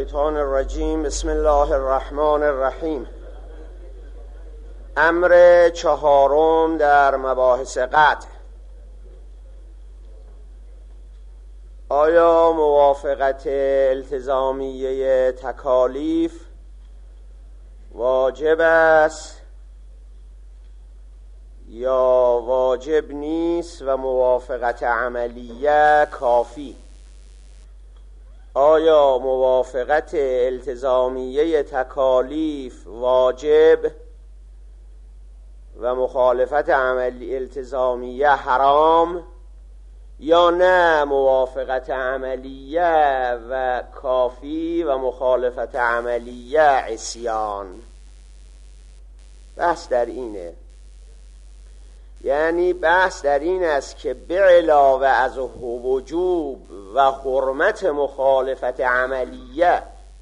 الشیطان الرجیم. بسم الله الرحمن الرحیم. امر چهارم در مباحث قطع. آیا موافقت التزامیه تکالیف واجب است یا واجب نیست و موافقت عملیه کافی؟ آیا موافقت التزامیه تکالیف واجب و مخالفت عملی التزامیه حرام، یا نه موافقت عملیه و کافی و مخالفت عملیه عصیان؟ بحث در اینه، یعنی بحث در این است که به علاوه از وجوب و حرمت مخالفت عملیه،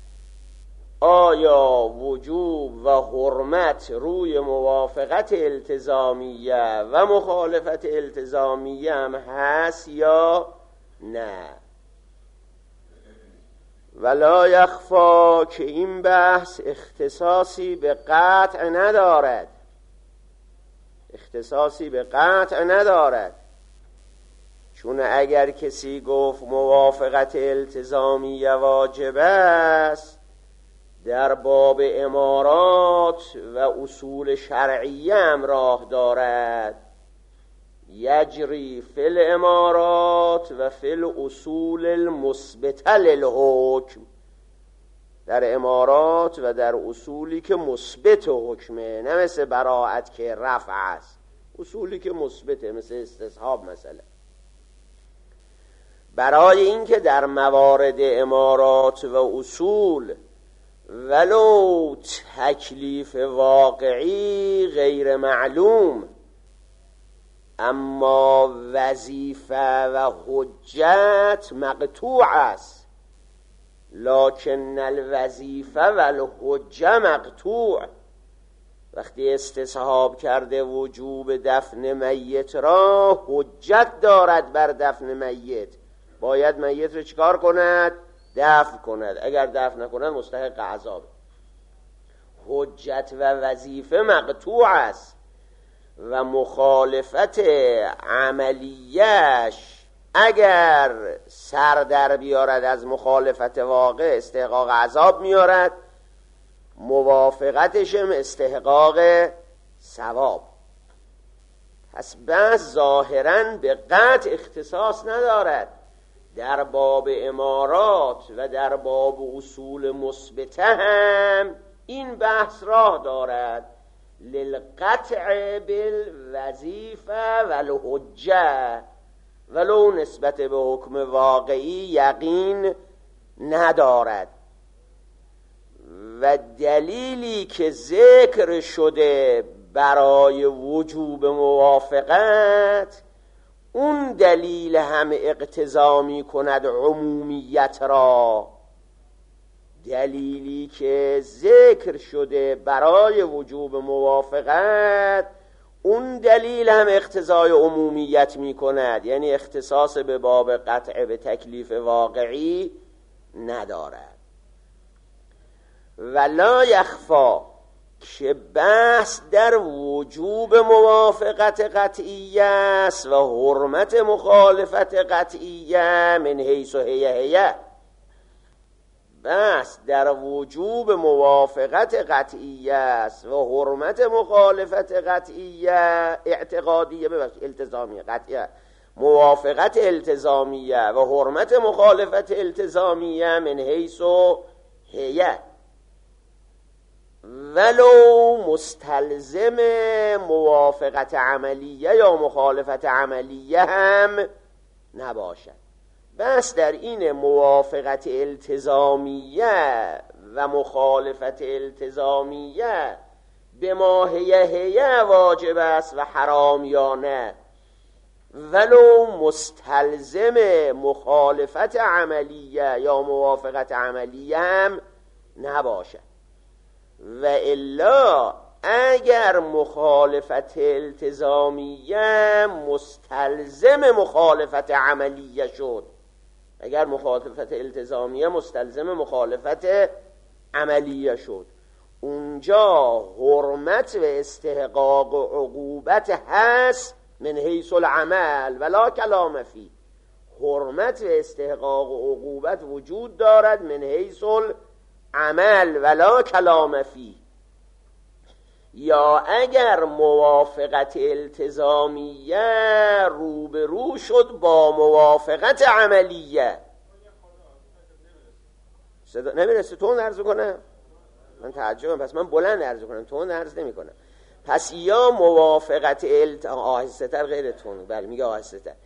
آیا وجوب و حرمت روی موافقت التزامیه و مخالفت التزامیه هم هست یا نه؟ ولا یخفا که این بحث اختصاصی به قطع ندارد، چون اگر کسی گفت موافقت التزامیه واجب است، در باب امارات و اصول شرعیه هم راه دارد، یجری فی الامارات و فی الاصول المثبته للحکم، در امارات و در اصولی که مثبت حکمه، نه مثل براءت که رفع است، اصولی که مثبته مثل استصحاب مثلا. برای اینکه در موارد امارات و اصول ولو تکلیف واقعی غیر معلوم، اما وظیفه و حجت مقطوع است، لکن الوظیفه و الحجه مقطوع. وقتی استصحاب کرده وجوب دفن میت را، حجت دارد بر دفن میت، باید میت رو چیکار کند؟ دفن کند، اگر دفن نکند مستحق عذاب. حجت و وظیفه مقطوع است و مخالفت عملیش اگر سر در بیارد از مخالفت واقع استحقاق عذاب میارد، موافقتشم استحقاق ثواب. پس بحث ظاهراً به قطع اختصاص ندارد. در باب امارات و در باب اصول مثبته هم این بحث راه دارد، للقطع بالوظیفه والحجه، ولو نسبت به حکم واقعی یقین ندارد. و دلیلی که ذکر شده برای وجوب موافقت، اون دلیل هم اقتضا می کند عمومیت را. دلیلی که ذکر شده برای وجوب موافقت، اون دلیل هم اقتضای عمومیت می کند، یعنی اختصاص به باب قطع به تکلیف واقعی ندارد. ولا یخفا که بحث در وجوب موافقت قطعیه است و حرمت مخالفت قطعیه من حیث هیه. بحث در وجوب موافقت قطعیه است و حرمت مخالفت قطعیه اعتقادیه، التزامیه قطعیه، موافقت التزامیه و حرمت مخالفت التزامیه من حیث هیه، ولو مستلزم موافقت عملیه یا مخالفت عملیه هم نباشد. بس در این موافقت التزامیه و مخالفت التزامیه به ما هیه واجب است و حرام یا نه، ولو مستلزم مخالفت عملیه یا موافقت عملیه هم نباشد. و الا اگر مخالفت التزامیه مستلزم مخالفت عملیه شد، اگر مخالفت التزامیه مستلزم مخالفت عملیه شد، اونجا حرمت و استحقاق عقوبت هست من حیث العمل ولا کلام فی. حرمت و استحقاق عقوبت وجود دارد من حیث العمل ولا کلام فی. یا اگر موافقت التزامیه روبرو شد با موافقت عملیه. نمیرسه تون عرض کنم؟ من تعجبم، پس من بلند عرض کنم، تون عرض نمی کنم. پس یا موافقت آهسته تر غیر تون، بله میگه آهسته تر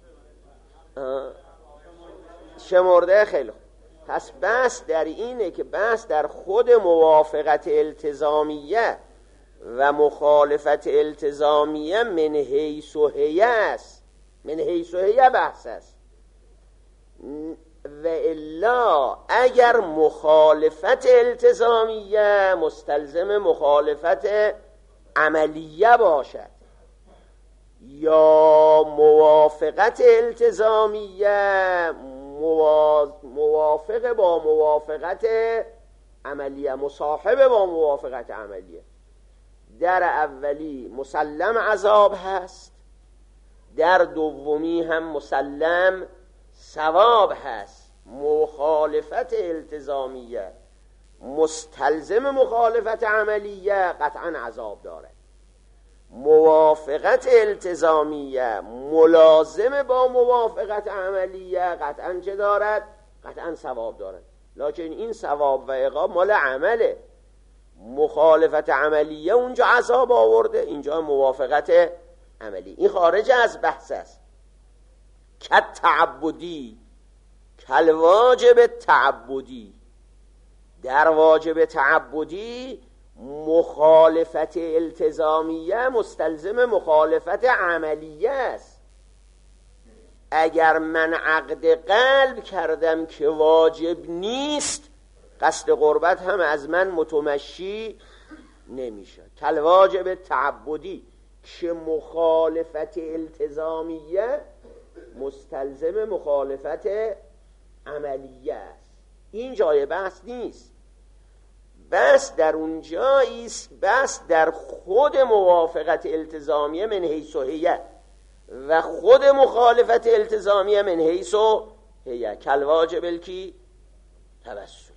شمرده. خیلی خوب، پس بحث در اینه که بحث در خود موافقت التزامیه و مخالفت التزامیه من حیث و هیه است، من حیث و هیه بحث است. و الا اگر مخالفت التزامیه مستلزم مخالفت عملیه باشد یا موافقت التزامیه موافق با موافقت عملیه، مصاحبه با موافقت عملیه، در اولی مسلم عذاب هست، در دومی هم مسلم ثواب هست. مخالفت التزامیه مستلزم مخالفت عملیه قطعا عذاب داره. موافقت التزامیه ملازم با موافقت عملیه قطعا چه دارد؟ قطعا ثواب دارد. لکن این ثواب و عقاب مال عمله. مخالفت عملیه اونجا عذاب آورده، اینجا موافقت عملی. این خارج از بحث است. کت تعبدی کل واجب تعبدی، در واجب تعبدی مخالفت التزامیه مستلزم مخالفت عملیه است. اگر من عقد قلب کردم که واجب نیست، قصد قربت هم از من متمشی نمیشه. کل واجب تعبدی که مخالفت التزامیه مستلزم مخالفت عملیه است. این جای بحث نیست. بحث در اون جاییست، بحث در خود موافقت التزامیه من حیث و هیه و خود مخالفت التزامیه من حیث و هیه. کل واجب الکی توسلی.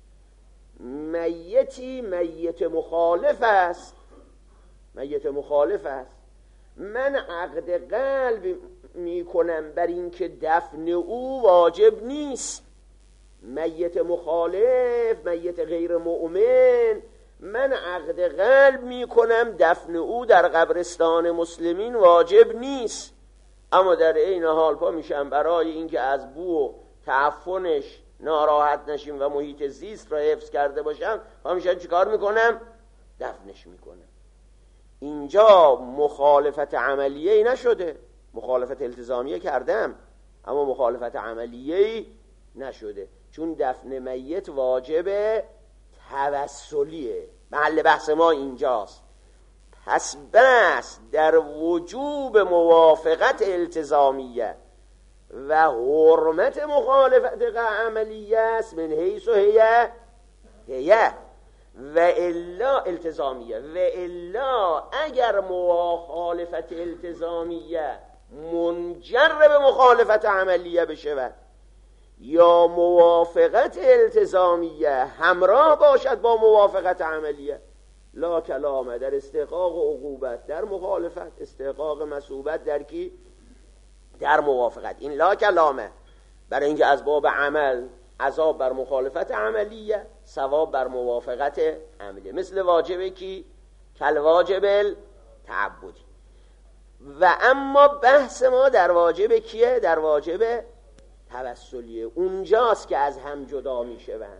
میتی میت مخالف است، میت مخالف است. من عقد قلب میکنم بر این که دفن او واجب نیست. میت مخالف، میت غیر مؤمن، من عقد قلب میکنم دفن او در قبرستان مسلمین واجب نیست، اما در این حال پا میشم برای اینکه از بو و تعفنش ناراحت نشیم و محیط زیست را حفظ کرده باشم، پا میشم چیکار میکنم؟ دفنش میکنم. اینجا مخالفت عملیه‌ای نشده. مخالفت التزامیه کردم اما مخالفت عملیه‌ای نشده، چون دفن میت واجب توسلیه. محل بحث ما اینجاست. پس بحث در وجوب موافقت التزامیه و حرمت مخالفت عملیه است من حیث و هیه و الا التزامیه. و الا اگر مخالفت التزامیه منجر به مخالفت عملیه بشود یا موافقت التزامیه همراه باشد با موافقت عملیه، لا کلامه در استحقاق عقوبت در مخالفت، استحقاق مثوبت در کی؟ در موافقت. این لا کلامه برای اینکه از باب عمل عذاب بر مخالفت عملیه، ثواب بر موافقت عملیه. مثل واجبه کی؟ کل واجب تعبدی. و اما بحث ما در واجب کیه؟ در واجب توسلیه. اونجاست که از هم جدا میشوند.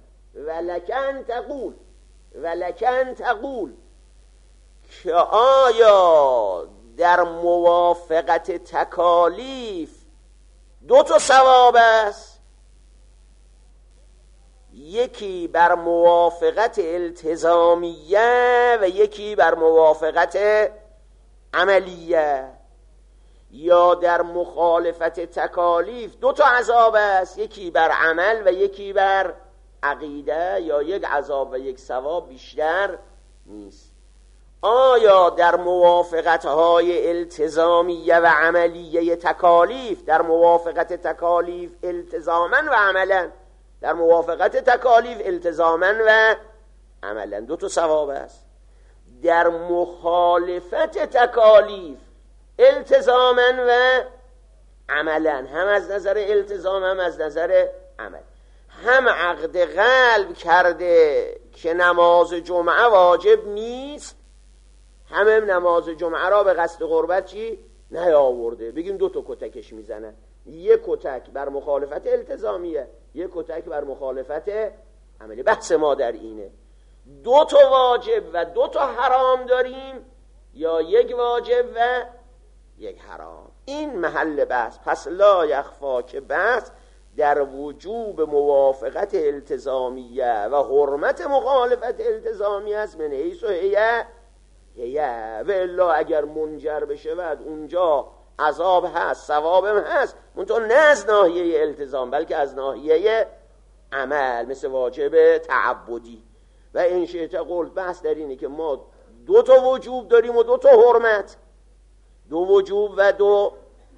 ولکن تقول که آیا در موافقت تکالیف دو تا ثواب است؟ یکی بر موافقت التزامیه و یکی بر موافقت عملیه. یا در مخالفت تکالیف دو تا عذاب است، یکی بر عمل و یکی بر عقیده، یا یک عذاب و یک ثواب بیشتر نیست. آیا در موافقت‌های التزامیه و عملیه تکالیف، در موافقت تکالیف التزاما و عملا، در موافقت تکالیف التزاما و عملا دو تا ثواب است. در مخالفت تکالیف التزاما و عملا، هم از نظر التزام هم از نظر عمل، هم عقد قلب کرده که نماز جمعه واجب نیست، هم نماز جمعه را به قصد قربت چی؟ نیاورده. بگیم دو تا کتکش میزنن، یک کتک بر مخالفت التزامیه، یک کتک بر مخالفت عملی. بحث ما در اینه دو تا واجب و دو تا حرام داریم یا یک واجب و یک حرام. این محل بحث. پس لا یخفا که بحث در وجوب موافقت التزامیه و حرمت مخالفت التزامیه است، من حیث و هیه و الا اگر منجر بشه بعد اونجا عذاب هست، ثوابم هست، منتها نه از ناحیه التزام بلکه از ناحیه عمل، مثل واجب تعبدی. و این شئت قلت، بحث در اینه که ما دو تا وجوب داریم و دو تا حرمت، دو وجوب و دو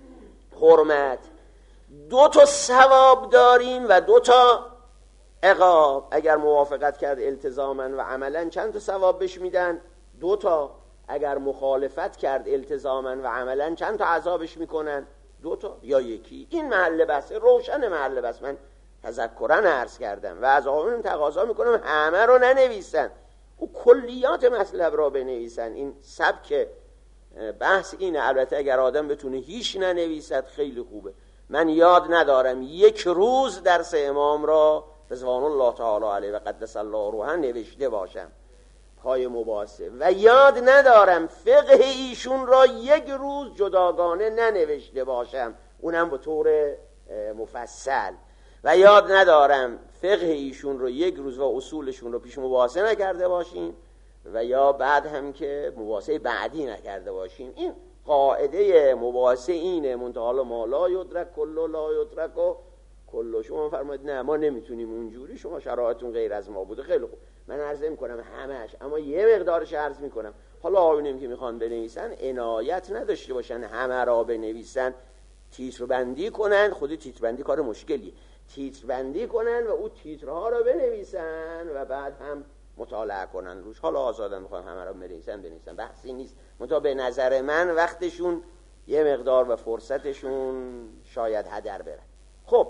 حرمت، دو تا ثواب داریم و دو تا عقاب. اگر موافقت کرد التزاما و عملا چند تا ثواب بهش میدن؟ دو تا. اگر مخالفت کرد التزاما و عملا چند تا عذابش میکنن؟ دو تا یا یکی. این محل بحث، روشن محل بحث. من تذکرا عرض کردم و از آقایون تقاضا میکنم همه رو ننویسن، او کلیات مطلب را بنویسن. این سبک بحث اینه. البته اگر آدم بتونه هیچ ننویسد خیلی خوبه. من یاد ندارم یک روز درس امام را رضوان الله تعالی علیه و قدس الله روحه نوشته باشم پای مباحثه، و یاد ندارم فقه ایشون را یک روز جداگانه ننوشته باشم، اونم به طور مفصل، و یاد ندارم فقه ایشون رو یک روز و اصولشون رو پیش مباحثه نکرده باشیم و یا بعد هم که مباحثه بعدی نکرده باشیم. این قاعده مباحثه اینه. منتها ما لا یدرک کل لا یدرک و کل. شما فرمایید نه ما نمیتونیم اونجوری، شما شرایطتون غیر از ما بوده. خیلی خوب، من عرض میکنم همش، اما یه مقدارش عرض میکنم. حالا آقایونیم که میخوان بنویسن عنایت نداشته باشن همه را بنویسن، تیتر بندی کنن. خود تیتر بندی کار مشکلیه. تیتر بندی کنن و اون تیترها رو بنویسن و بعد هم مطالعه کنن روش. حالا آزادن میخوان همه را بنویسن، بحثی نیست. منتها به نظر من وقتشون یه مقدار و فرصتشون شاید هدر بره. خب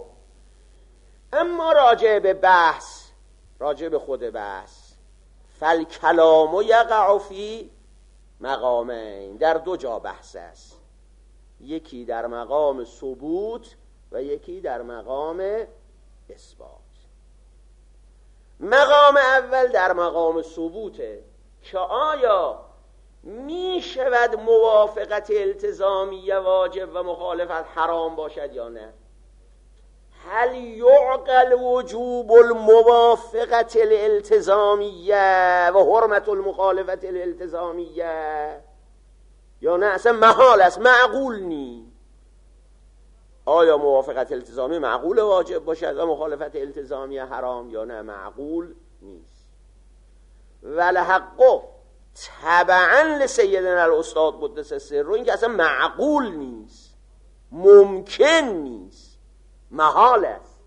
اما راجع به بحث، راجع به خود بحث، فالکلام یقع فی مقامین، در دو جا بحث است. یکی در مقام ثبوت و یکی در مقام اثبات. مقام اول در مقام ثبوته که آیا می شود موافقت التزامیه واجب و مخالفت حرام باشد یا نه؟ هل یعقل وجوب الموافقت الالتزامیه و حرمت المخالفت الالتزامیه یا نه اصلا محال است، معقول نی؟ آیا موافقت التزامی معقول واجب باشد و مخالفت التزامی حرام یا نه؟ معقول نیست. ولحق تبعا لسیدنا الاستاد قدس سره، این که اصلا معقول نیست، ممکن نیست، محال است.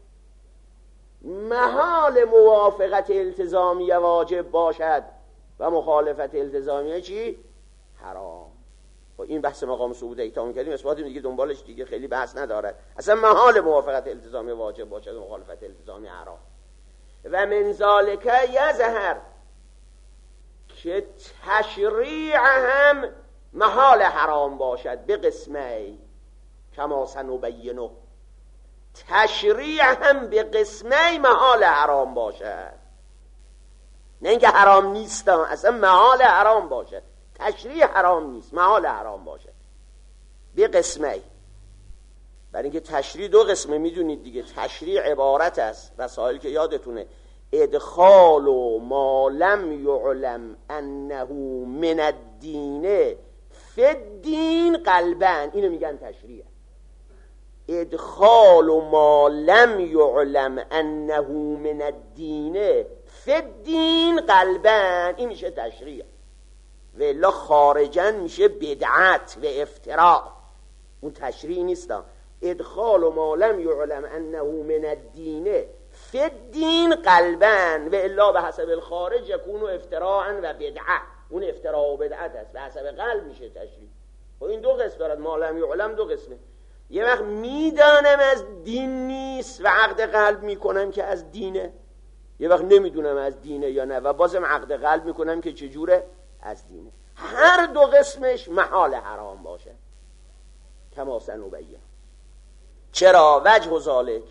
محال موافقت التزامی واجب باشد و مخالفت التزامی چی؟ حرام. این بحث مقام ثبوت ایتام کردیم، اثبات دیگه دنبالش دیگه خیلی بحث نداره. اصلا محال موافقت التزامی واجب باشد و مخالفت التزامی حرام. و من ذالک یظهر که تشریع هم محال حرام باشد به قسمه کما سنبینه. تشریع هم به قسمه محال حرام باشد، نه اینکه حرام نیست، اصلا محال حرام باشد. تشریع حرام نیست، محال حرام باشد به قسمه. برای اینکه تشریع دو قسمه میدونید دیگه. تشریع عبارت است، رسائل که یادتونه، ادخال و ما لم یعلم انه من الدین فدین قلبن، اینو میگن تشریع. ادخال ما لم یعلم انه من الدین فدین قلبن، این میشه تشریع. و الا خارجن میشه بدعت و افتراء، اون تشریع نیست. ادخال ما لم یعلم انه من الدین فدین قلبن و الا به حسب الخارج یکون افتراء و بدعه، اون افتراء و بدعت است، به حسب قلب میشه تشریع. و این دو قسم دارد، ما لم یعلم دو قسمه. یه وقت میدانم از دین نیست و عقد قلب میکنم که از دینه، یه وقت نمیدونم از دینه یا نه و بازم عقد قلب میکنم که چجوره از دینه. هر دو قسمش محال حرام باشه کما سنبین. چرا؟ وجه ذالک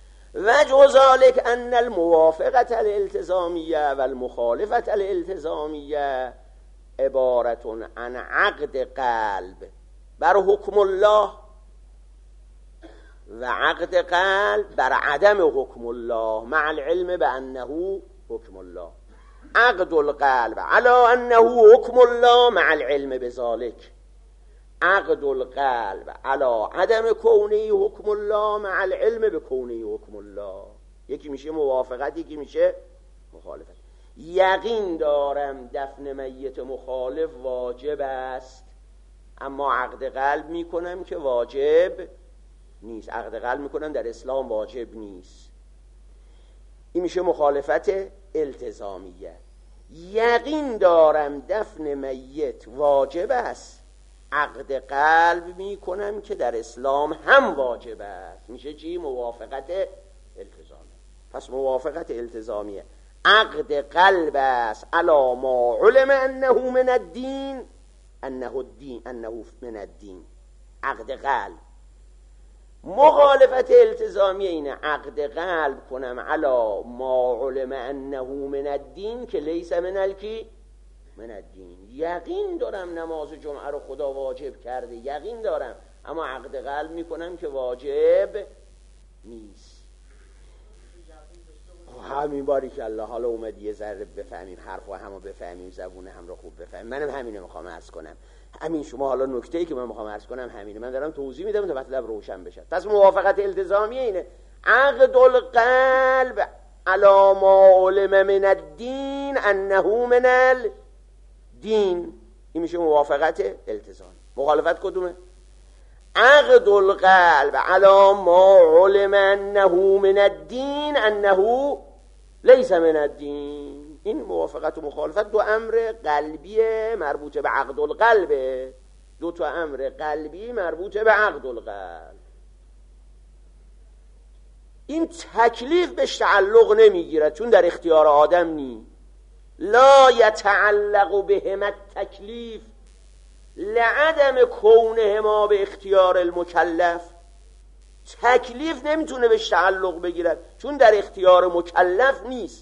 ان الموافقت الالتزامیه و المخالفت الالتزامیه عبارت عن عقد قلب بر حکم الله و عقد قلب بر عدم حکم الله مع العلم بانه حکم الله. عقد القلب على انه حکم الله مع العلم بذلك، عقد القلب على عدم کونه حکم الله مع العلم بکونه حکم الله. یکی میشه موافقت، یکی میشه مخالفت. یقین دارم دفن میت مخالف واجب است، اما عقد قلب میکنم که واجب نیست. عقد قلب میکنم در اسلام واجب نیست، این میشه مخالفت التزامیه. یقین دارم دفن میت واجب است، عقد قلب میکنم که در اسلام هم واجب است، میشه چی؟ موافقت التزامیه. پس موافقت التزامیه عقد قلب است علی ما علم انه من الدین، انه من الدین، عقد قلب. مخالفت التزامیه اینه عقد قلب کنم علی ما علم انه من الدین که لیس من الکی من الدین. یقین دارم نماز جمعه رو خدا واجب کرده، یقین دارم، اما عقد قلب میکنم که واجب نیست. همین باری که الله حالا اومد یه ذره بفهمیم، حرف و همو بفهمیم، زبون هم رو خوب بفهمیم. منم همینو میخوام عرض کنم. همین شما حالا نکته‌ای که من میخوام عرض کنم همینه، من دارم توضیح میدم تا مطلب روشن بشه. پس موافقت التزامیه اینه عقد القلب علی ما علم من الدین انه من الدین، این میشه موافقت التزامی. مخالفت کدومه؟ عقد القلب علی ما علم انه من الدین انه لیس من الدین. این موافقت و مخالفت دو امر قلبی مربوط به عقد القلب، دو تا امر قلبی مربوط به عقد القلب. این تکلیف بهش تعلق نمیگیرد چون در اختیار آدم نی. لا یتعلق بهما التکلیف لعدم کونهما به اختیار المکلف. تکلیف نمیتونه بهش تعلق بگیرد چون در اختیار مکلف نیست.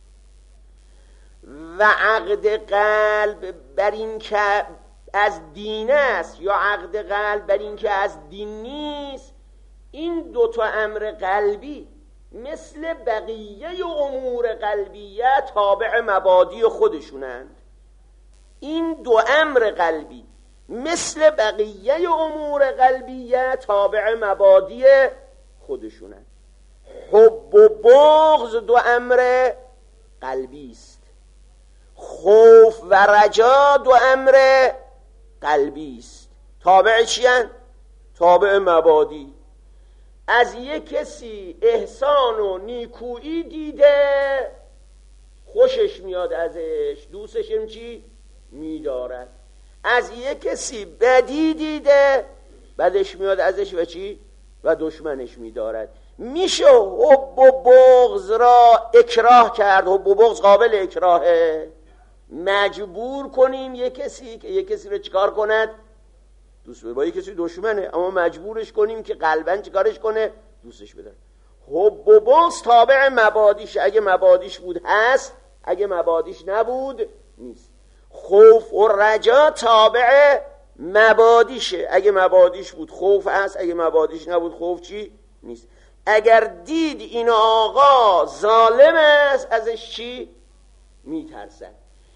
و عقد قلب بر این که از دین است یا عقد قلب بر این که از دین نیست، این دوتا امر قلبی مثل بقیه امور قلبیه تابع مبادی خودشونند. این دو امر قلبی مثل بقیه امور قلبیه تابع مبادی خودشونند. حب و بغض دو امر قلبی است، خوف و رجا دو امر قلبی است. تابع چیان؟ تابع مبادی. از یک کسی احسان و نیکویی دیده خوشش میاد ازش، دوستشم چی؟ میدارد. از یک کسی بدی دیده بدش میاد ازش و چی؟ و دشمنش میدارد. میشه حب و بغض را اکراه کرد؟ حب و بغض قابل اکراهه. مجبور کنیم یک کسی که یک کسی رو چیکار کند؟ دوست با یک کسی دشمنه اما مجبورش کنیم که قلباً چیکارش کنه؟ دوستش بداره. حب و بغض تابع مبادیش، اگه مبادیش بود هست، اگه مبادیش نبود نیست. خوف و رجا تابع مبادیشه، اگه مبادیش بود خوف هست، اگه مبادیش نبود خوف چی؟ نیست. اگر دید این آقا ظالم است ازش چی؟ میترسد.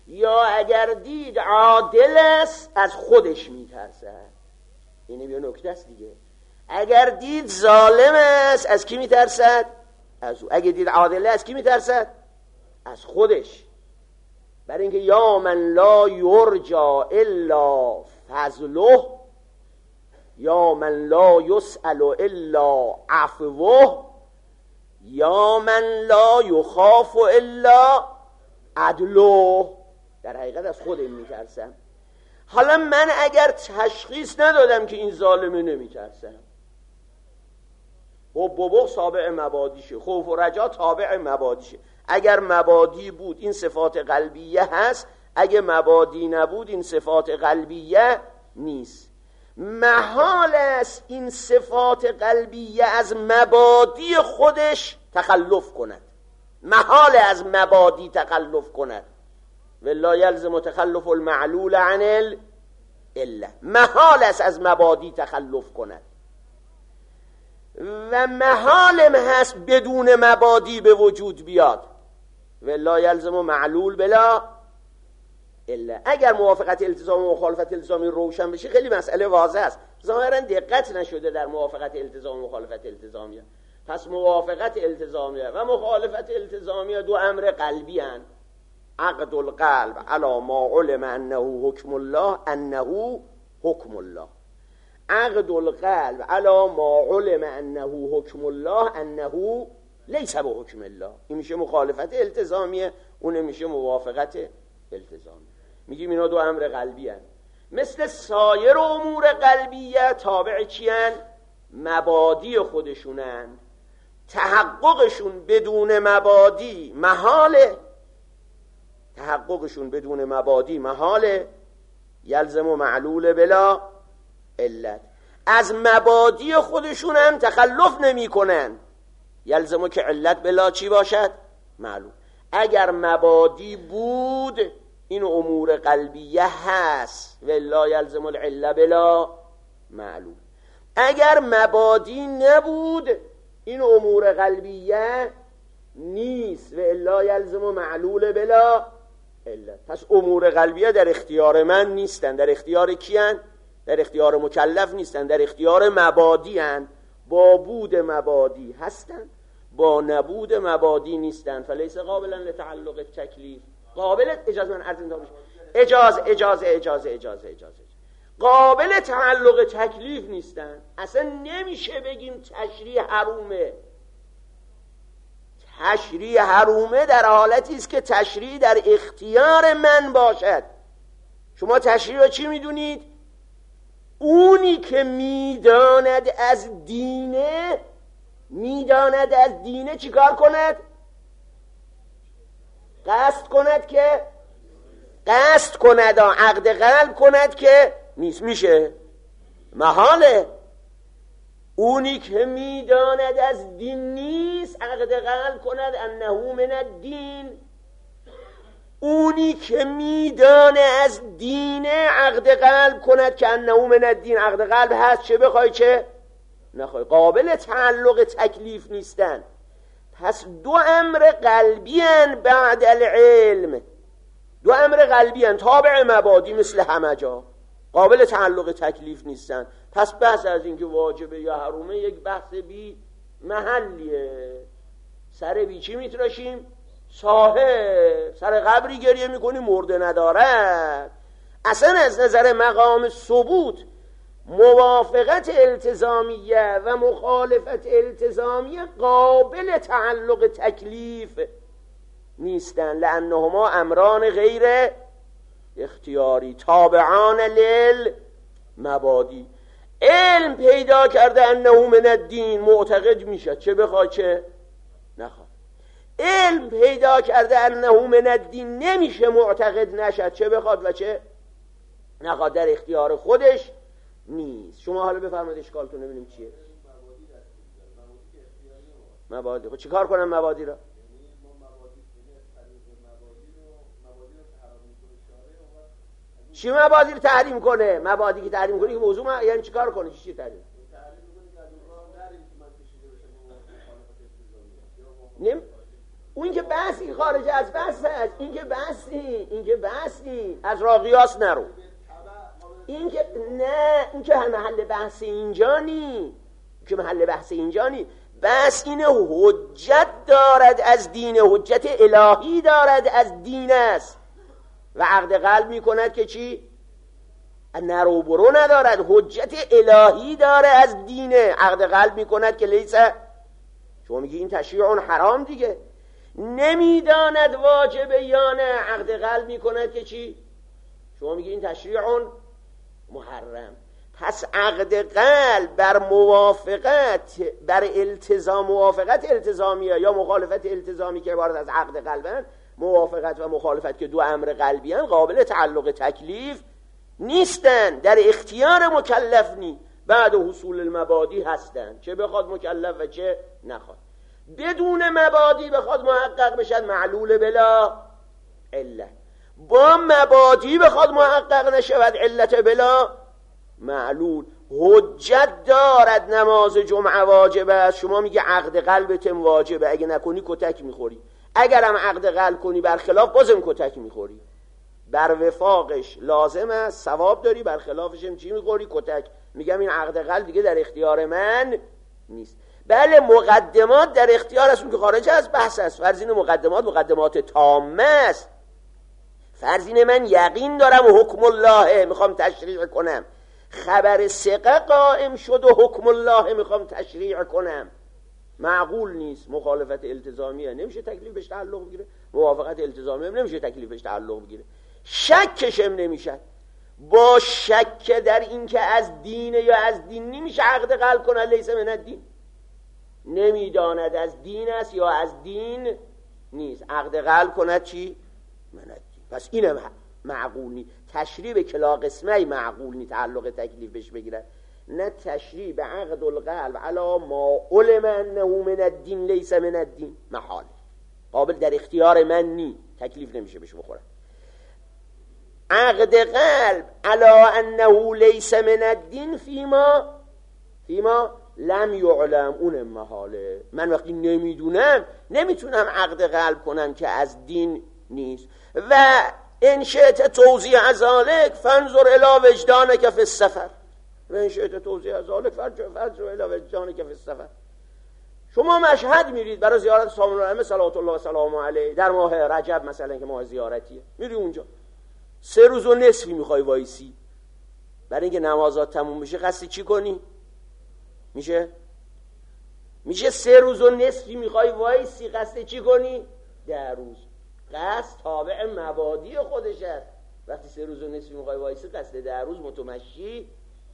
یا اگر دید عادل است از خودش میترسد. این یه نکته است دیگه. اگر دید ظالم است از کی میترسد؟ از او. اگر دید عادل است از کی میترسد؟ از خودش. برای اینکه یا من لا یرجا الا فضله، یا من لا یسأل الا عفوه، یا من لا یخاف الا عدله. در حقیقت از خودم میترسم. حالا من اگر تشخیص ندادم که این ظالمه، نمیترسم. حب و بغض تابع مبادیشه، خوف و رجا تابع مبادیشه. اگر مبادی بود این صفات قلبیه هست، اگه مبادی نبود این صفات قلبیه نیست. محال است این صفات قلبیه از مبادی خودش تخلف کند. محال از مبادی تخلف کند. ولا یلزم تخلف المعلول عن العله. محال است از مبادی تخلف کند و محالم هست بدون مبادی به وجود بیاد. ولا یلزم معلول بلا الا. اگر موافقت التزامی و مخالفت التزامی روشن بشه خیلی مسئله واضح است. ظاهرا دقت نشده در موافقت التزامی و مخالفت التزامی. پس موافقت التزامیه و مخالفت التزامیه دو امر قلبی هستند. عقد القلب علی ما علم انه حکم الله انه حکم الله. عقد القلب علی ما علم انه حکم الله انه لیس به حکم الله. این میشه مخالفت التزامیه، اون میشه موافقت التزامیه. میگیم اینا دو امر قلبی هستند. مثل سایر امور قلبیه تابع چیان؟ مبادی خودشونن. تحققشون بدون مبادی محاله. تحققشون بدون مبادی محاله. یلزم و معلول بلا علت. از مبادی خودشون هم تخلف نمی کنن. یلزمو که علت بلا چی باشد؟ معلوم. اگر مبادی بود این امور قلبیه هست. ولا یلزم العله بلا معلوم. اگر مبادی نبود این امور قلبیه نیست. و الا یلزم معلول بلا علت. پس امور قلبیه در اختیار من نیستن. در اختیار کیان؟ در اختیار مکلف نیستن، در اختیار مبادی هستند. با بود مبادی هستند، با نبود مبادی نیستند. فلیس قابلا لتعلق تکلیف. قابل اجازه من عرض انتها بشه. اجازه قابل تعلق تکلیف نیستن. اصلا نمیشه بگیم تشریع حرومه. تشریع حرومه در حالتی است که تشریع در اختیار من باشد. شما تشریع رو چی میدونید؟ اونی که میداند از دینه چی کار کند؟ قصد کند عقد قلب کند که نیست. میشه محاله. اونی که میداند از دین نیست عقد قلب کند انه من الدین. اونی که میدانه از دین عقد قلب کند که انه من الدین. عقد قلب هست چه بخوای چه نخوای. قابل تعلق تکلیف نیستن. پس دو امر قلبی هن بعد العلم. دو امر قلبی هن تابع مبادی مثل همه جا. قابل تعلق تکلیف نیستن. پس بحث از اینکه واجبه یا حرومه یک بحث بی محلیه. سر بی چی میتراشیم؟ صاحب. سر قبری گریه میکنی مرده ندارد. اصلا از نظر مقام ثبوت موافقت التزامیه و مخالفت التزامیه قابل تعلق تکلیف نیستن. لانهما امران غیر اختیاری تابعان للمبادی. علم پیدا کرده انه من الدین معتقد میشه چه بخواد چه نخواد. علم پیدا کرده انه من الدین نمیشه معتقد نشد چه بخواد و چه نخواد. در اختیار خودش نیست. شما حالا بفرمایید اشکالتون ببینیم چیه. مبادی خب چیکار کنم مبادی را؟ چی مبادی رو تحریم کنه؟ مبادی که تحریم کنه که موضوع یعنی چیکار کنه؟ چی تحریم؟ اون که بحثی خارج از بحث هست، این که بحثی از را قیاس نرو. این که محل بحث اینجا نی، بس اینه حجت دارد از دین، حجت الهی دارد از دین است و عقد قلب میکند که چی؟ نرو برو ندارد، حجت الهی داره از دینه، عقد قلب میکند که لیسه. شما میگی این تشریع حرام دیگه، نمیداند واجبه یا نه، عقد قلب میکند که چی؟ شما میگی این تشریع محرم. پس عقد قلب بر موافقت، بر التزام، موافقت التزامیه یا مخالفت التزامی که عبارت از عقد قلبن، موافقت و مخالفت که دو امر قلبی هستند، قابل تعلق تکلیف نیستن، در اختیار مکلف نی، بعد حصول المبادی هستن، چه بخواد مکلف و چه نخواد. بدون مبادی بخواد محقق بشد معلول بلا علت، با مبادی بخواد محقق نشود علت بلا معلول. حجت دارد نماز جمعه واجبه است، شما میگه عقد قلبت واجبه، اگه نکنی کتک میخوری، اگرم عقد قلب کنی برخلاف بازم کتک میخوری. بر وفاقش لازم است ثواب داری، برخلافش هم چی میخوری؟ کتک. میگم این عقد قلب دیگه در اختیار من نیست. بله مقدمات در اختیار است، اون که خارج از بحث است. فرضین مقدمات تامه است. فرضین من یقین دارم و حکم الله میخوام تشریع کنم، خبر ثقه قائم شد و حکم الله میخوام تشریع کنم، معقول نیست. مخالفت التزامیه نمیشه تکلیفش تعلق بگیره، موافقت التزامیه نمیشه تکلیفش تعلق بگیره، شکشم نمیشه. با شک در این که از دین یا از دین نمیشه عقد قلب کنه، لیس من الدین، نمیداند از دین است یا از دین نیست، عقد قلب کند چی؟ من الدین. پس اینم معقول نیست. تشریع به کلا قسمه معقول نیست تعلق تکلیف بهش بگیرن، نه تشریع به عقد القلب علا ما علم انه من الدین لیس من الدین، محال، قابل در اختیار من نی، تکلیف نمیشه بهش بخوره. عقد قلب علا انه لیس من الدین فیما لم یعلم، اون محاله. من وقتی نمیدونم نمیتونم عقد قلب کنم که از دین نیست. و ان شئت توضیح ذلک فانظر الی وجدانک فی السفر، و ان شئت توضیح ذلک فانظر الی وجدانک فی السفر. شما مشهد میرید برای زیارت سامان الائمه صلوات الله و سلام علیه در ماه رجب مثلا که ماه زیارتیه، میری اونجا 3 روز و نصفی میخوای وایسی، برای اینکه نمازات تموم بشه قصد چی کنی؟ میشه 3 روز و نصفی میخوای وایسی، قصد چی کنی؟ 10 روز. قصد تابع مبادی خودش است. وقتی 3 روز و نصفی میخوای وایسی، قصد 10 روز متمشی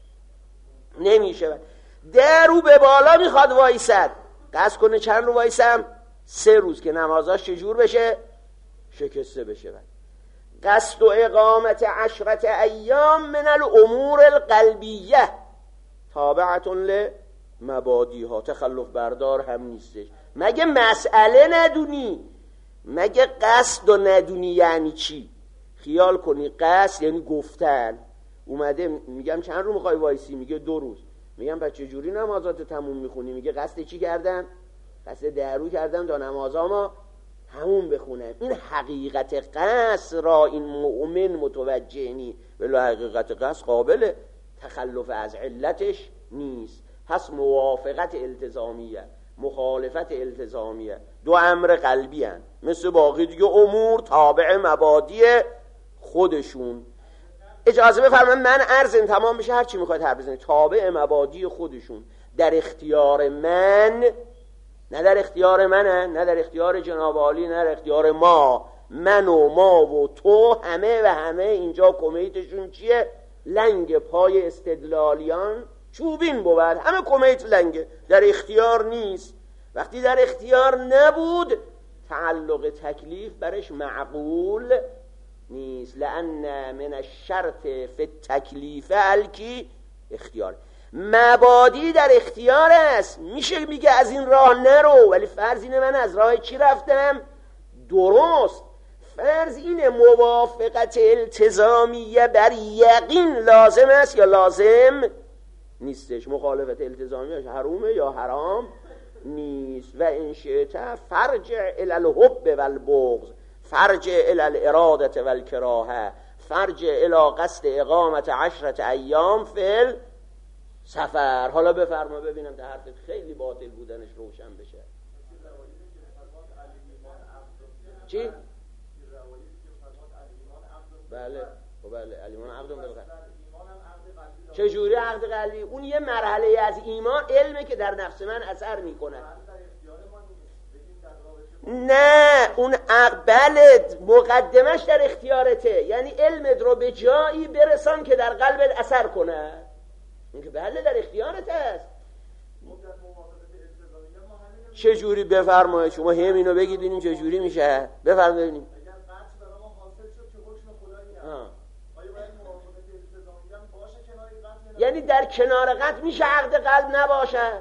نمیشه. 10 رو به بالا میخواد وایسد، قصد کنه چند رو وایسم؟ 3 روز که نمازاش چجور بشه؟ شکسته بشه. قصد و اقامت 10 ایام من الامور القلبیه تابعة لمبادیها، تخلف بردار هم نیستش. مگه مسئله ندونی؟ مگه قصد و ندونی یعنی چی؟ خیال کنی قصد یعنی گفتن. اومده میگم چند رو میخوای وایسی؟ میگه 2 روز. میگم پس چجوری نمازات تموم میخونی؟ میگه قصد چی کردم؟ قصد 10 رو کردم تا نمازامو همون بخونم. این حقیقت قصد را این مؤمن متوجه نی، ولی حقیقت قصد قابل تخلف از علتش نیست. پس موافقت التزامیه، مخالفت التزامیه، 2 امر قلبی هن، مثل باقی دیگه امور تابع مبادی خودشون. اجازه بفرمایید من عرضم تمام بشه، هر چی میخواید حرف بزنید، تابع مبادی خودشون، در اختیار من، نه در اختیار منه، نه در اختیار جناب عالی، نه در اختیار ما. من و ما و تو همه و همه اینجا کمیتشون چیه؟ لنگ پای استدلالیان چوبین بود، همه کمیت لنگه، در اختیار نیست. وقتی در اختیار نبود تعلق تکلیف برش معقول نیست. لأن من الشرط فی التکلیف الکی اختیار، مبادی در اختیار است. میشه میگه از این راه نرو، ولی فرض اینه من از راه چی رفتم؟ درست. فرض اینه موافقت التزامیه بر یقین لازم است یا لازم نیستش. مخالفت التزامیه حرومه یا حرام نیست. و ان شئت فرجع الی الحب والبغض، فرجع الی الاراده والکراهه، فرجع الی قصد اقامت 10 ایام فی سفر. حالا بفرما ببینم تا حرفت خیلی باطل بودنش روشن بشه. چی؟ بله بله علیمان عقد بالقلب. چجوری عقد قلبی؟ اون یه مرحله از ایمان، علمه که در نفس من اثر میکنه. نه اون بله مقدمش در اختیارته، یعنی علمت رو به جایی برسان که در قلبت اثر کنه. این که بله در اختیارت است. چجوری؟ بفرمایید شما همینو بگید ببینیم چجوری میشه. بفرمایید ببینیم. یعنی در کنار قطع میشه عقد قلب نباشه؟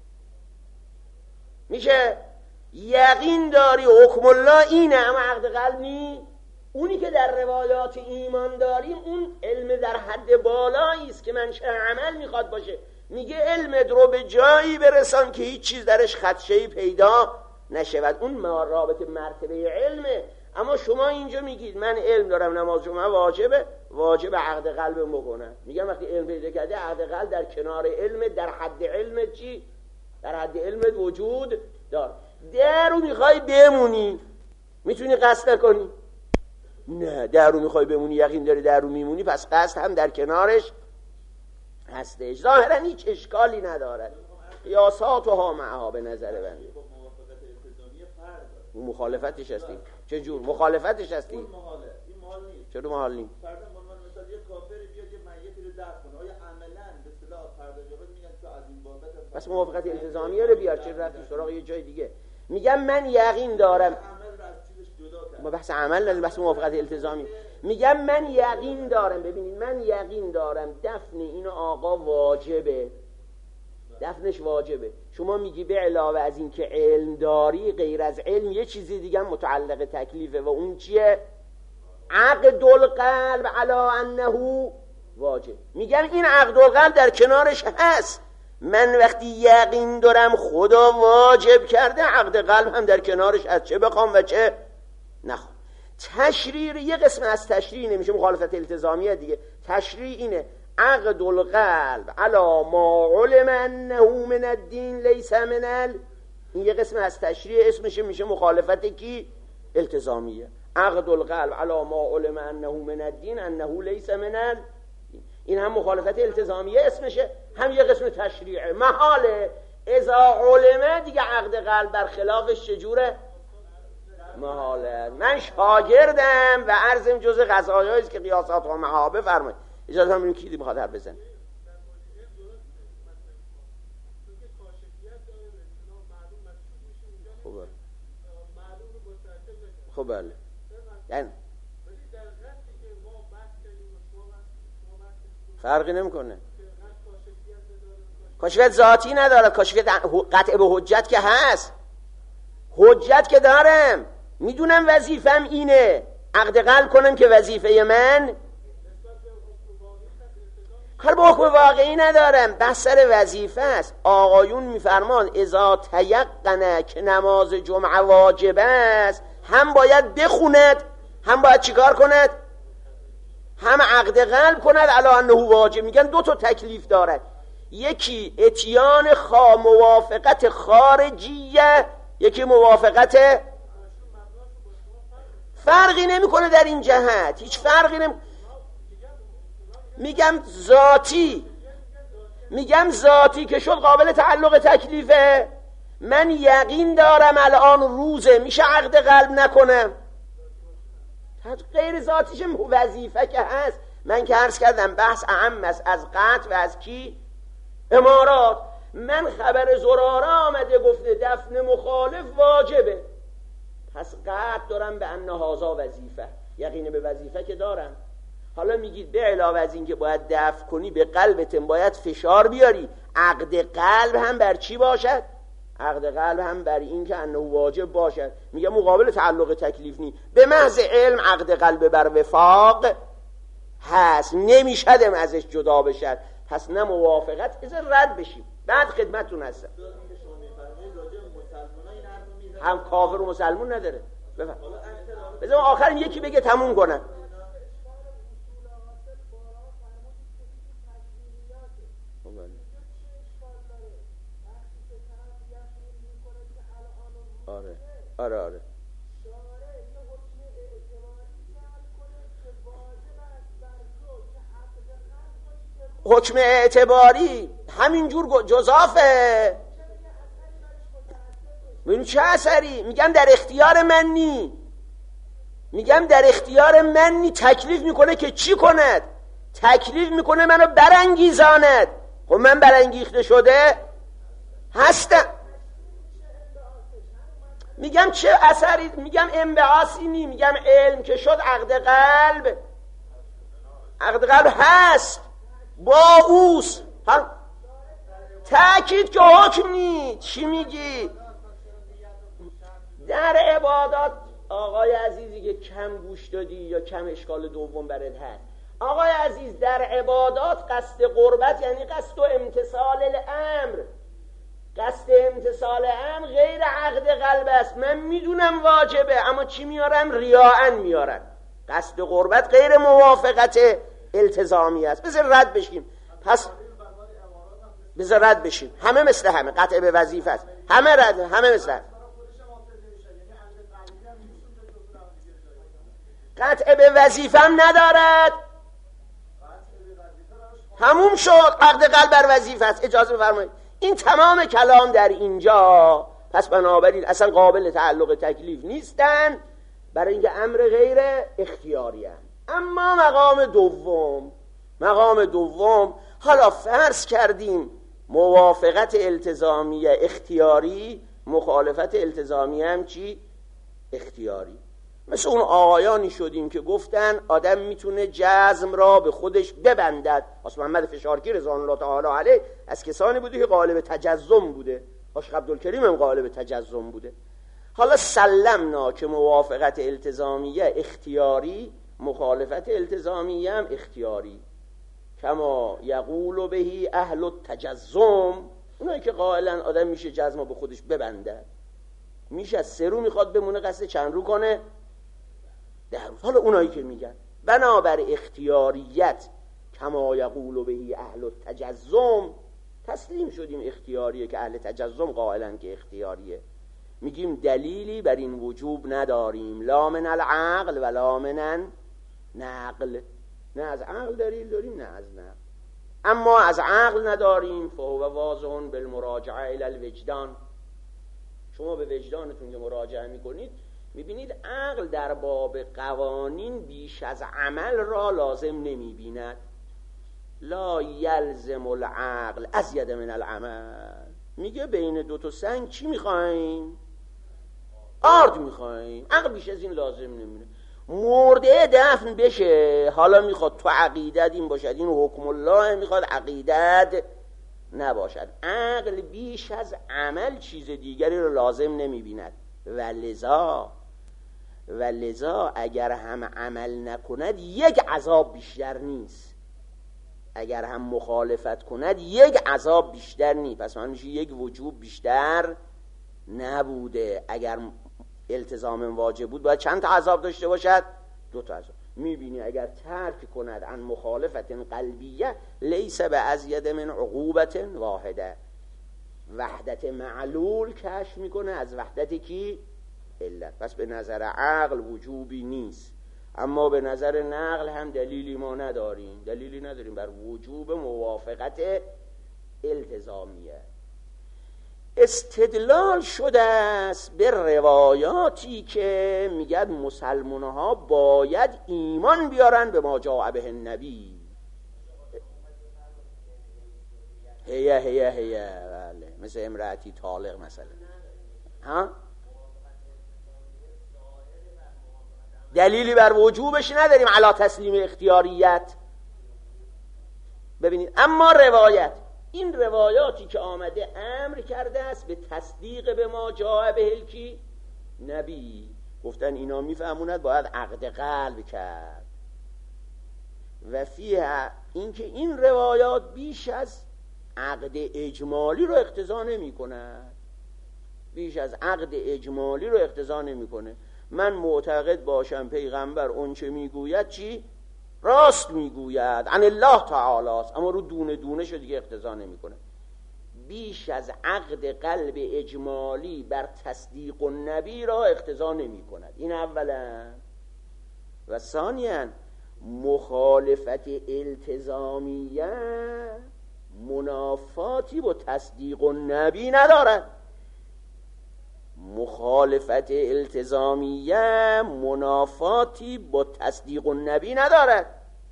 میشه. یقین داری حکم الله اینه اما عقد قلب نی. اونی که در روایات ایمان داریم اون علم در حد بالایی است که منشأ عمل میخواد باشه. میگه علمت رو به جایی برسان که هیچ چیز درش خدشه‌ای پیدا نشود. اون رابطه مرتبه علمه. اما شما اینجا میگید من علم دارم نماز جمعه واجب عقد قلب بکنم. میگم وقتی علم پیدا کردی عقد قلب در کنار علم، در حد علمت چی؟ در حد علمت وجود دار. درو میخوای بمونی میتونی قصد نکنی؟ نه. درو میخوای بمونی یقین داری درو میمونی، پس قصد هم در کنارش هستش. ظاهرا هیچ اشکالی ندارد. قیاساتها معها به نظر بنده. مخالفتش هستی. چه جور مخالفتش هستی؟ این محال نیست. چرا محال نیست؟ فرضاً مثلا یه کافری بیاد یه میتی رو دفن کنه، آیا عملاً به اصطلاح پردازجواب میگن که از این بابت بس موافقت التزامیه رو بیار، چه رفتی سراغ یه جای دیگه. میگم من یقین دارم عمل رو از چیزش جدا کرد. ما بحث عمل نداریم، بحث موافقت التزامی. میگم من یقین دارم، ببینید من یقین دارم دفن این آقا واجبه، دفنش واجبه. شما میگی به علاوه از این که علم داری، غیر از علم یه چیزی دیگه متعلق تکلیفه و اون چیه؟ عقد القلب علی انه واجب. میگم این عقد القلب در کنارش هست. من وقتی یقین دارم خدا واجب کرده، عقد قلب هم در کنارش هست، چه بخوام و چه نخوام. تشریع یه قسم از تشریع نمیشه مخالفت التزامیه دیگه. تشریع اینه عقد القلب علی ما علم انه من الدین لیس من این یه قسم از تشریع اسمش میشه مخالفت کی؟ التزامیه. عقد القلب علی ما علم انه من الدین انه لیس من این هم مخالفت التزامیه اسمشه، هم یه قسم تشریعه. محاله اذا علمه دیگه عقد قلب برخلافش چجوره؟ محاله. من شاگردم و عرضم جز قضایایی است که قیاسات و محابه فرمایید. اجازه هم ببینیم کی میخواد حرف بزنه. خب بله. یعنی فرقی نمیکنه. کاشفیت ذاتی نداره، کاشفیت قطع به حجت که هست. حجت که دارم، میدونم وظیفم اینه عقد قلب کنم که وظیفه من کار با حکم واقعی ندارم، بحث سر وظیفه است. آقایون میفرمان اذا تیقنه که نماز جمعه واجب است، هم باید بخوند، هم باید چیکار کند؟ هم عقد قلب کند علی انه واجب. میگن دو تا تکلیف دارد، یکی اتیان موافقت خارجیه، یکی موافقت فرقی نمیکنه در این جهت، هیچ فرقی میگم ذاتی که شد قابل تعلق تکلیفه. من یقین دارم الان روزه میشه عقد قلب نکنم، غیر ذاتیش وظیفه که هست. من که عرض کردم بحث اهم است از قطع و از کی؟ امارات. من خبر زراره آمده گفته دفن مخالف واجبه، پس قطع دارم به ان هذا وظیفه، یقین به وظیفه که دارم. حالا میگید به علاوه از این که باید دفع کنی به قلبت باید فشار بیاری، عقد قلب هم بر چی باشد؟ عقد قلب هم بر این که انه واجب باشد. میگه مقابل تعلق تکلیف نی، به محض علم عقد قلب بر وفاق هست، نمیشدم ازش جدا بشد، پس نه موافقت از رد بشیم. بعد خدمتتون هستم. هم کافر و مسلمون نداره. بفهم بذار آخر یکی بگه تموم کنن. آره حکم اعتباری همینجور جزافه. ببین چه اثری؟ میگم در اختیار من نی، میگم در اختیار من نی. تکلیف میکنه که چی کند؟ تکلیف میکنه منو برانگیزاند. خب من برانگیخته شده هستم. میگم چه اثری؟ میگم انبعاثی نی، میگم علم که شد عقد قلب هست با اوس. تأکید که حکم نی. چی میگی؟ در عبادات آقای عزیزی که کم گوش دادی یا کم اشکال دوم برات هست. آقای عزیز در عبادات قصد قربت یعنی قصد و امتثال الامر. قصد امتثال امر غیر عقد قلب است. من میدونم واجبه اما چی میارم؟ ریاءن میارم. قصد قربت غیر موافقت التزامی است. بذار رد بشیم. پس بذار رد بشیم. همه مثل همه، قطع به وظیفه است. همه رد، همه مثل همه. قطع به وظیفه‌ام ندارد. هموم شد. عقد قلب بر وظیفه است. اجازه بفرمایید. این تمام کلام در اینجا. پس بنابراین اصلا قابل تعلق تکلیف نیستن، برای اینکه امر غیر اختیاری هست. اما مقام دوم حالا فرض کردیم موافقت التزامیه اختیاری، مخالفت التزامیه هم چی؟ اختیاری. مثل اون آقایانی شدیم که گفتن آدم میتونه جزم را به خودش ببندد. حاج محمد فشارکی رضوان الله تعالی علیه از کسانی بوده که غالب تجزم بوده. حاج عبدالکریم هم غالب تجزم بوده. حالا سلمنا که موافقت التزامیه اختیاری، مخالفت التزامیه هم اختیاری. کما یقول بهی اهل التجزم، اونایی که قائلن آدم میشه جزم را به خودش ببنده، میشه از 3 رو میخواد بمونه قصد چند رو کنه؟ 10 روز. حالا اونایی که میگن بنابر اختیاریت کما یقول بهی اهل التجزم، تسلیم شدیم اختیاریه که اهل تجزم قائلن که اختیاریه. میگیم دلیلی بر این وجوب نداریم، لا من العقل و لا من نقل. نه از عقل دلیل داریم نه از نقل. اما از عقل نداریم فهو واضح بالمراجعه الی الوجدان. شما به وجدانتون که مراجعه میکنید میبینید عقل در باب قوانین بیش از عمل را لازم نمیبیند. لا یلزم العقل ازید من العمل. میگه بین 2 سنگ چی میخواین؟ آرد میخواین. عقل بیش از این لازم نمیبینه. مرده دفن بشه، حالا میخواد تو عقیدت این باشد، این حکم الله، میخواد عقیدت نباشد. عقل بیش از عمل چیز دیگری رو لازم نمیبیند. و لذا اگر هم عمل نکند یک عذاب بیشتر نیست، اگر هم مخالفت کند یک عذاب بیشتر نیست. پس معنی میشه یک وجوب بیشتر نبوده. اگر التزام واجب بود باید چند تا عذاب داشته باشد؟ 2 تا عذاب. میبینی اگر ترک کند عن مخالفت قلبیه لیس به ازید من عقوبت واحده. وحدت معلول کشف میکنه از وحدت کی؟ علت. پس به نظر عقل وجوبی نیست، اما به نظر نقل هم دلیلی ما نداریم. دلیلی نداریم بر وجوب موافقت التزامیه. استدلال شده است به روایاتی که میگد مسلمان ها باید ایمان بیارن به ما جاء به النبی. هیه بله. مثل امرأتی طالق مثلا. ها؟ دلیلی بر وجوبش نداریم علی تسلیم اختیاریت. ببینید اما این روایاتی که آمده امر کرده است به تصدیق به ما جاء به الکی نبی، گفتن اینا میفهموند باید عقد قلب کرد. و فیه اینکه این روایات بیش از عقد اجمالی رو اقتضا نمی کند. بیش از عقد اجمالی رو اقتضا نمیکنه. من معتقد باشم پیغمبر اون چه میگوید چی؟ راست میگوید، عن الله تعالی است، اما رو دونه دونه شو دیگه اقتضا نمیکنه. بیش از عقد قلب اجمالی بر تصدیق النبی را اقتضا نمیکند. این اولا. و ثانیاً مخالفت التزامیه منافاتی با تصدیق النبی ندارد. مخالفت التزامیه منافاتی با تصدیق النبی ندارد،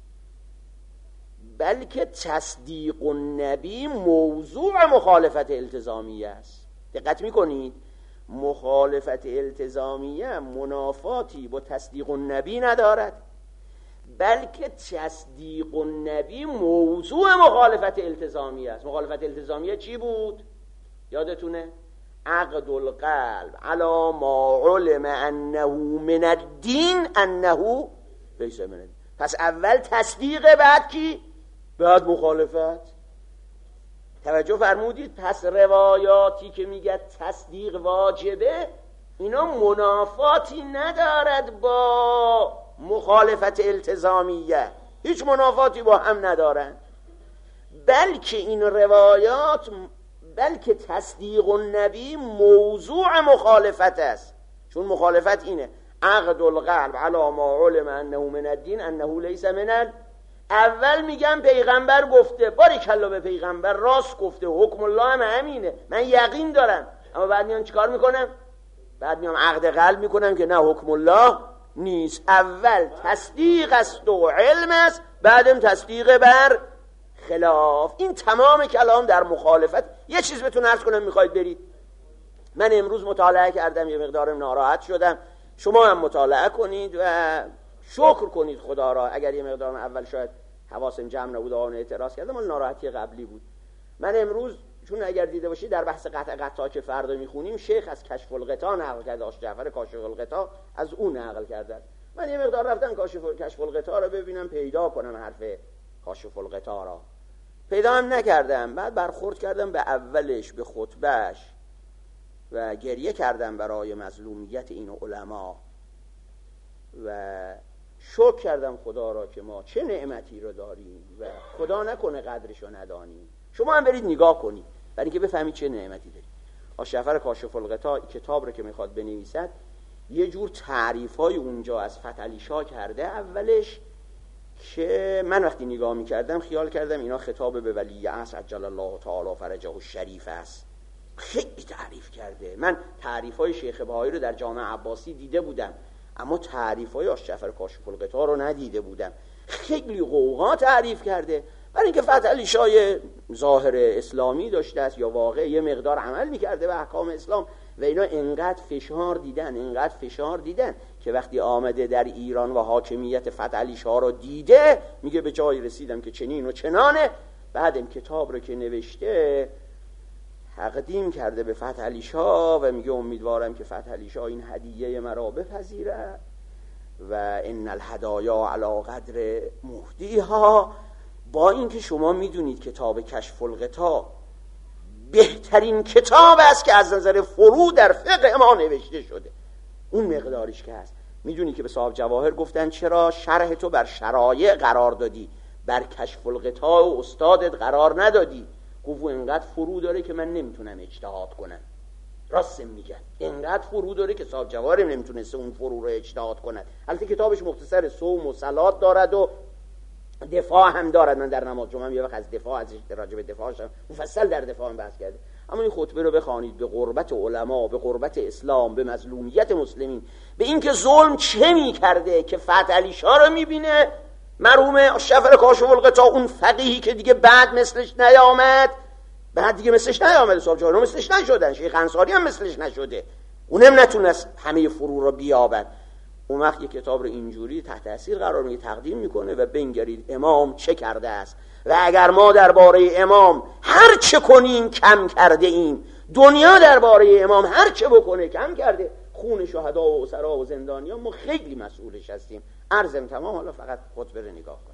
بلکه تصدیق النبی موضوع مخالفت التزامیه است. دقت میکنید؟ مخالفت التزامیه منافاتی با تصدیق النبی ندارد، بلکه تصدیق النبی موضوع مخالفت التزامیه است. مخالفت التزامیه چی بود؟ یادتونه؟ عقد القلب علی ما علم انه من الدین انه لیس من الدین. پس اول تصدیق، بعد کی؟ بعد مخالفت. توجه فرمودید؟ پس روایاتی که میگه تصدیق واجبه اینا منافاتی ندارد با مخالفت التزامیه، هیچ منافاتی با هم ندارن، بلکه این روایات، بلکه تصدیق النبی موضوع مخالفت است. چون مخالفت اینه عقد القلب علی ما علم انه من الدین انه لیس من اول میگم پیغمبر گفته، باریکلا به پیغمبر، راست گفته، حکم الله هم همینه، من یقین دارم. اما بعد میام چیکار میکنم؟ بعد میام عقد قلب میکنم که نه، حکم الله نیست. اول تصدیق است و علم است، بعدم تصدیق بر خلاف. این تمام کلام در مخالفت. یه چیز بهتون عرض کنم، میخواید برید؟ من امروز مطالعه کردم، یه مقدارم ناراحت شدم، شما هم مطالعه کنید و شکر کنید خدا را. اگر یه مقدارم اول شاید حواسم جمع نبود، آن اعتراض کردم، اون ناراحتی قبلی بود. من امروز چون اگر دیده باشید در بحث قطع که فردا میخونیم، شیخ از کشف الغطا نقل کرده، آش جعفر کاشف الغطا از اون نقل کرده. من یه مقدار رفتم کشف الغطا رو ببینم، پیدا کنم حرف کاشف الغطا را، پیدا هم نکردم. بعد برخورد کردم به اولش، به خطبهش و گریه کردم برای مظلومیت این علما و شکر کردم خدا را که ما چه نعمتی رو داریم و خدا نکنه قدرشو ندانیم. شما هم برید نگاه کنید برای اینکه بفهمید چه نعمتی دارید. آش جعفر کاشف الغطا کتاب رو که میخواد بنویسد، یه جور تعریفای اونجا از فتحعلی شاه کرده. اولش که من وقتی نگاه میکردم خیال کردم اینا خطاب به ولی عصر عجل الله تعالی فرجه الشریف است. خیلی تعریف کرده. من تعریفای شیخ بهایی رو در جامع عباسی دیده بودم، اما تعریفای آش جعفر کاشف الغطا رو ندیده بودم. خیلی غوغا تعریف کرده، برای اینکه فتحعلی شاه ظاهر اسلامی داشته است یا واقع یه مقدار عمل میکرده به احکام اسلام و اینا انقدر فشار دیدن که وقتی آمده در ایران و حاکمیت فتحعلی شاه رو دیده، میگه به جایی رسیدم که چنین و چنانه. بعد این کتاب رو که نوشته تقدیم کرده به فتحعلی شاه و میگه امیدوارم که فتحعلی شاه این هدیه مرا بپذیره و ان الهدایا علی قدر مهدیها. با اینکه شما میدونید کتاب کشف الغطا بهترین کتاب است که از نظر فروع در فقه ما نوشته شده، اون مقدارش که هست. میدونی که به صاحب جواهر گفتن چرا شرح تو بر شرایع قرار دادی، بر کشف الغطا و استادت قرار ندادی؟ گفت اینقدر فروع داره که من نمیتونم اجتهاد کنم. راست میگن، اینقدر فروع داره که صاحب جواهر نمیتونسته اون فروع رو اجتهاد کنه. البته کتابش مختصر صوم و صلات دارد و دفاع هم دارد. من در نماز جمعه یه وقت از دفاع، از راجع به دفاعش مفصل در دفاع هم بحث کرده. اما این خطبه رو بخوانید، به غربت علما، به غربت اسلام، به مظلومیت مسلمین، به اینکه ظلم چه می‌کرده که فتحعلی شاه رو می‌بینه، مرحوم جعفر کاشف الغطا، اون فقیهی که دیگه بعد مثلش نیامد، صاحب جواهر مثلش نشدن، شیخ انصاری هم مثلش نشده، اونم نتونست همه فروع رو بیابد. اون وقت یک کتاب رو اینجوری تحت تاثیر قرار میده، تقدیم میکنه و بنگرید امام چه کرده است و اگر ما درباره امام هر چه کنیم کم کرده ایم، دنیا درباره امام هر چه بکنه کم کرده. خون شهدا و اسرا و زندانیان ما خیلی مسئولش هستیم. عرضم تمام، حالا فقط خطبه رو نگاه کن.